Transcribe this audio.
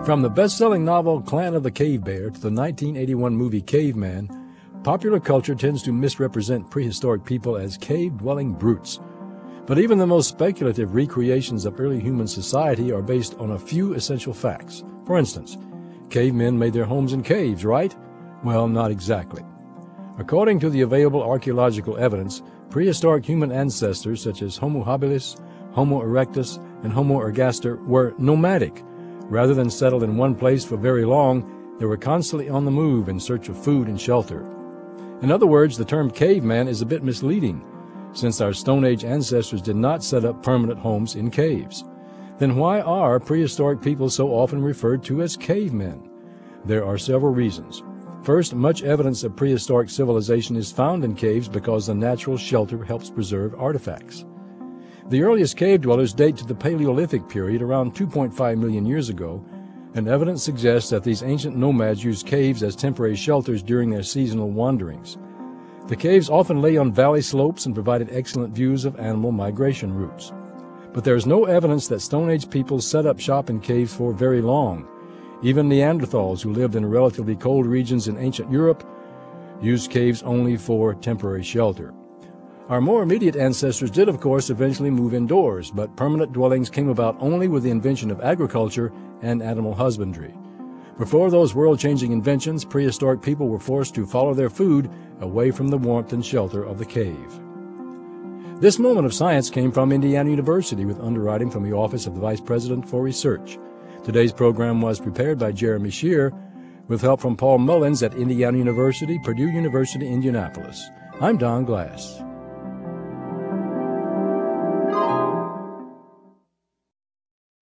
From the best-selling novel Clan of the Cave Bear to the 1981 movie Caveman, popular culture tends to misrepresent prehistoric people as cave-dwelling brutes. But even the most speculative recreations of early human society are based on a few essential facts. For instance, cavemen made their homes in caves, right? Well, not exactly. According to the available archaeological evidence, prehistoric human ancestors such as Homo habilis, Homo erectus, and Homo ergaster were nomadic. Rather than settled in one place for very long, they were constantly on the move in search of food and shelter. In other words, the term caveman is a bit misleading, since our Stone Age ancestors did not set up permanent homes in caves. Then why are prehistoric people so often referred to as cavemen? There are several reasons. First, much evidence of prehistoric civilization is found in caves because the natural shelter helps preserve artifacts. The earliest cave dwellers date to the Paleolithic period around 2.5 million years ago, and evidence suggests that these ancient nomads used caves as temporary shelters during their seasonal wanderings. The caves often lay on valley slopes and provided excellent views of animal migration routes. But there is no evidence that Stone Age people set up shop in caves for very long. Even Neanderthals, who lived in relatively cold regions in ancient Europe, used caves only for temporary shelter. Our more immediate ancestors did, of course, eventually move indoors, but permanent dwellings came about only with the invention of agriculture and animal husbandry. Before those world-changing inventions, prehistoric people were forced to follow their food away from the warmth and shelter of the cave. This moment of science came from Indiana University with underwriting from the Office of the Vice President for Research. Today's program was prepared by Jeremy Shear with help from Paul Mullins at Indiana University, Purdue University, Indianapolis. I'm Don Glass.